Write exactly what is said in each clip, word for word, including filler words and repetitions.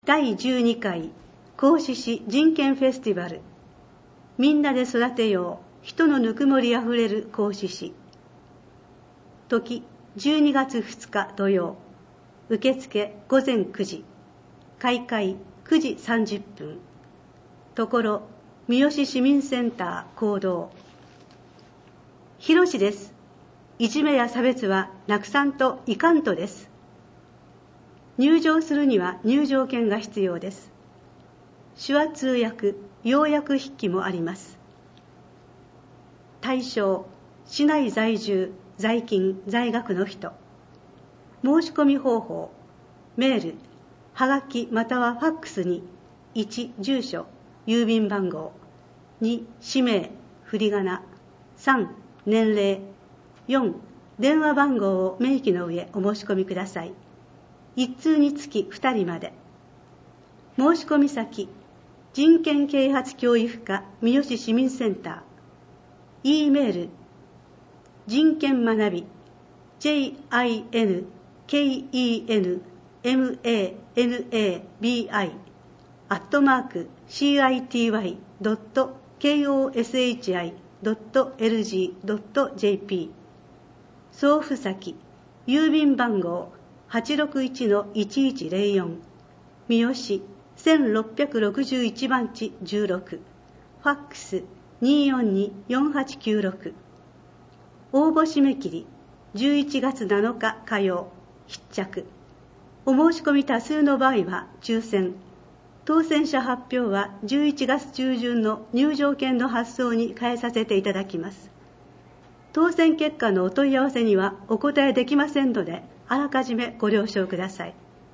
だいじゅうにかい合志市人権フェスティバル、みんなで育てよう人のぬくもりあふれる合志市。時じゅうにがつふつか土曜、受付ごぜんくじ、開会くじさんじゅっぷん、ところ三好市民センター講堂。広しです。いじめや差別はなくさんといかんとです。入場するには入場券が必要です。手話通訳、要約筆記もあります。対象、市内在住、在勤、在学の人。申し込み方法、メール、はがきまたはファックスに、いち、住所、郵便番号、に、氏名、振り仮名、さん、年齢、よん、電話番号を明記の上お申し込みください。一通につきふたりまで。申し込み先、人権啓発教育課三好市民センター。E メール、人権学び ジェイアイエヌケーイーエヌエムエーエヌエービーアイ アットマーク シーアイティーワイドットケーオーエスエイチアイドットエルジードットジェーピー。送付先、郵便番号はちろくいちのいちいちゼロよん、三好市せんろっぴゃくろくじゅういちばんちじゅうろく、ファックス にーよんにーよんはちきゅうろく。応募締め切りじゅういちがつなのか火曜、必着。お申し込み多数の場合は抽選。当選者発表はじゅういちがつちゅうじゅんの入場券の発送に変えさせていただきます。当選結果のお問い合わせにはお答えできませんので、あらかじめご了承ください。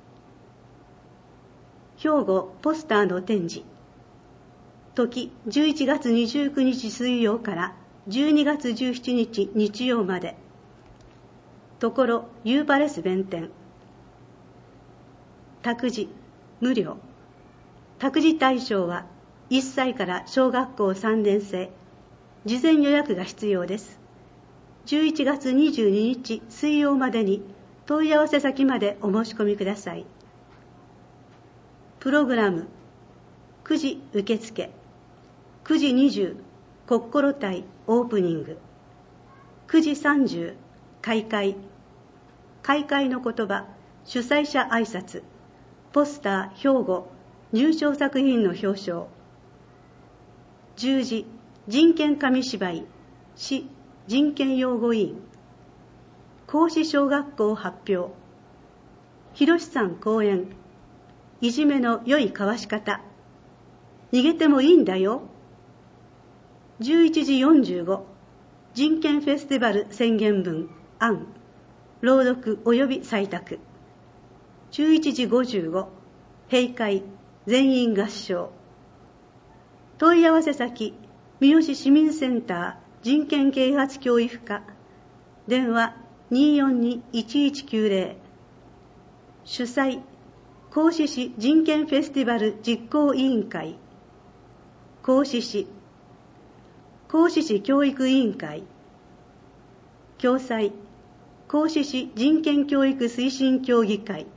兵庫ポスターの展示。時じゅういちがつにじゅうくにち水曜からじゅうにがつじゅうしちにち日曜まで。ところユーパレス弁天。託児無料。託児対象はいっさいから小学校さんねん生。事前予約が必要です。じゅういちがつにじゅうににち水曜までに問い合わせ先までお申し込みください。プログラム、くじ受付、くじにじゅう心隊オープニング、くじさんじゅう開会、開会の言葉、主催者挨拶、ポスター兵庫入賞作品の表彰、じゅうじ人権紙芝居、市人権擁護委員、合志小学校発表、広さん講演、いじめの良いかわし方、逃げてもいいんだよ。じゅういちじよんじゅうご、人権フェスティバル宣言文案、朗読及び採択。じゅういちじごじゅうご、閉会、全員合唱。問い合わせ先、三好市民センター人権啓発教育課、電話にーよんにーいちいちきゅうゼロ。主催、合志市人権フェスティバル実行委員会、合志市、合志市教育委員会、共催、合志市人権教育推進協議会、